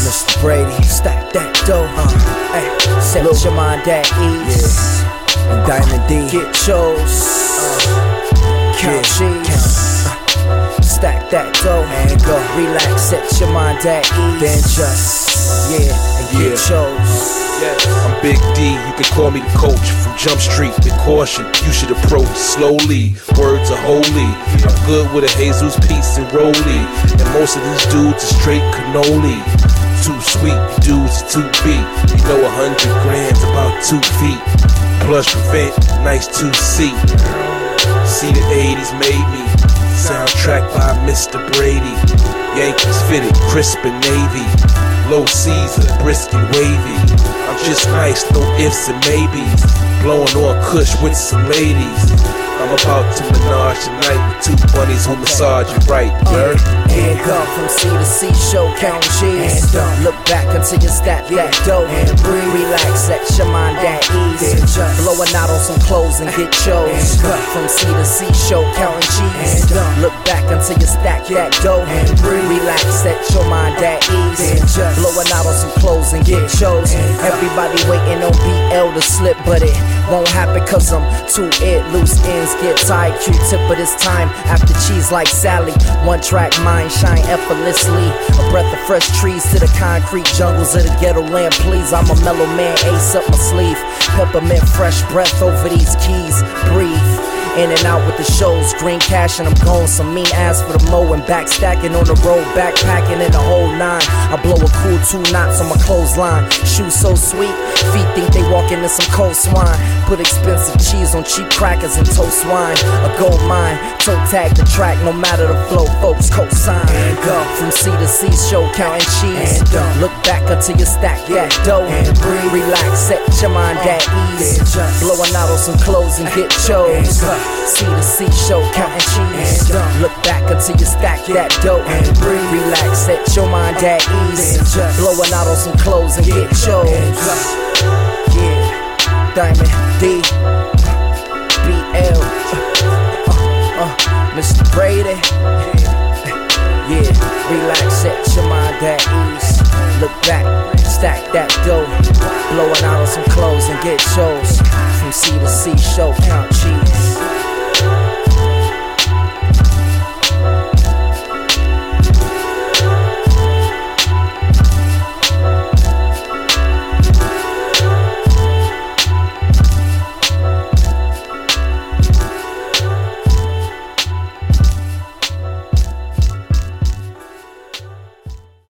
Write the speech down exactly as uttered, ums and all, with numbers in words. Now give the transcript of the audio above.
Mister Brady, stack that dough, uh, ay, set Look. your mind at ease. Yeah. And Diamond D, get yours, uh, count cheese, uh, stack that dough, and go relax, set your mind at ease. Then just, yeah, and yeah. get yours. I'm Big D, you can call me the coach. From Jump Street to Caution, you should approach slowly. Words are holy. I'm good with a Jesus piece and rollie. And most of these dudes are straight cannoli. Too sweet, dudes are too beat. You know a hundred grams, about two feet. Plus revenge, nice two seat. See the eighties made me. Soundtrack by Mister Brady. Yankees fitted, crisp and navy. Low Caesar, brisk and wavy. I'm just nice, no ifs and maybes. Blowing on kush with some ladies. I'm about to menage tonight with two bunnies who massage you right, girl. And go from C to C, show count G's. And look back until you stack that dough. And breathe, relax, set your mind at ease. Blowing out on some clothes and get yours. From C to C, show counting G's. Look back until you stack that dough. And breathe, relax, set your mind at ease. Blowing out on some clothes and get yours. Everybody waiting on B L to slip, but it won't happen cause I'm too it. Loose ends get tight, Q-tip of this time. After cheese like Sally, one track mind shine effortlessly. A breath of fresh trees to the concrete jungles of the ghetto land. Please, I'm a mellow man, ace up my sleeve. Peppermint fresh breath over these keys. Breathe. In and out with the shows, green cash and I'm going some mean ass for the mo and back stacking on the road, backpacking in the whole nine. I blow a cool two knots on my clothesline. Shoes so sweet, feet think they walking in some cold swine. Put expensive cheese on cheap crackers and toast wine. A gold mine, toe tag the track, no matter the flow, folks co-sign. And go from C to C, show counting cheese. And look back until you stack that dough. And breathe, relax, set your mind at ease. Blowing out on some clothes and get chose. C to C, show counting cheese. Look back until you stack that dough. And breathe, relax, set your mind at ease. Blowing out on some clothes and get yours. Yeah, Diamond D, B L, uh, uh, Mister Brady. Yeah, relax, set your mind at ease. Look back, stack that dough. Blowing out on some clothes and get yours. From C to C, show count cheese.